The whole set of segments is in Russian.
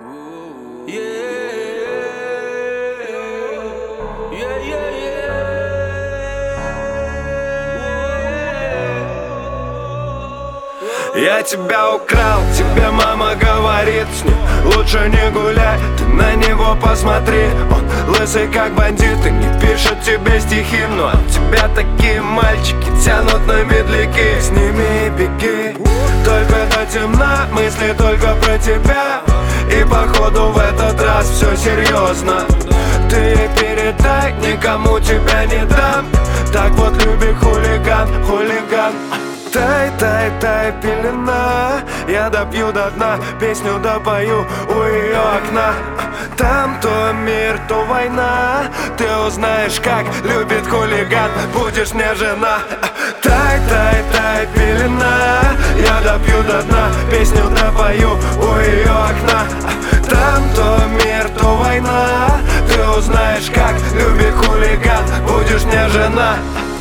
Я тебя украл, тебе мама говорит, с ним лучше не гуляй, ты на него посмотри. Он лысый как бандит и не пишет тебе стихи, но от тебя такие мальчики тянут на медляки. С ними беги, только до темна, мысли только про тебя. И походу в этот раз все серьезно. Ты передай, никому тебя не дам. Так вот любит хулиган, хулиган. Тай, тай, тай, пелена, я допью до дна, песню допою у ее окна. Там то мир, то война, ты узнаешь, как любит хулиган, будешь мне жена. Тай, тай, тай, пелена, я допью до дна, песню допою у ее окна. Там то мир, то война, ты узнаешь, как любит хулиган, будешь мне жена.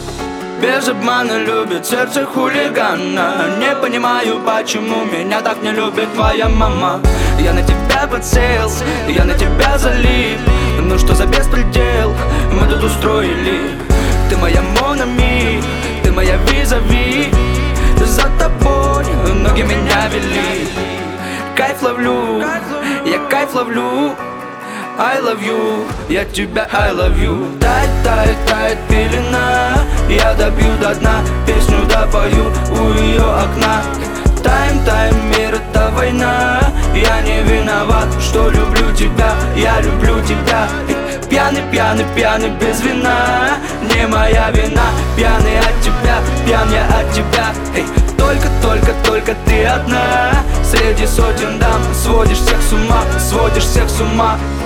Без обмана любит сердце хулигана. Не понимаю, почему меня так не любит твоя мама. Я на тебя подсел, я на тебя залип. Ну что за беспредел мы тут устроили? Ты моя Монами, ты моя визави. За тобой ноги меня вели. Кайф ловлю, я кайф ловлю. I love you, я тебя I love you. Тает, тает, тает пелена, я добью до дна, песню допою у ее окна. Тайм, тайм, мир это война. Я не виноват, что люблю тебя, я люблю тебя. Пьяный, пьяный, пьяный без вина. Не моя вина, пьяный от тебя, пьян я от тебя. Только, только, только ты одна. Среди сотен дам сводишь всех с ума, сводишь всех с ума.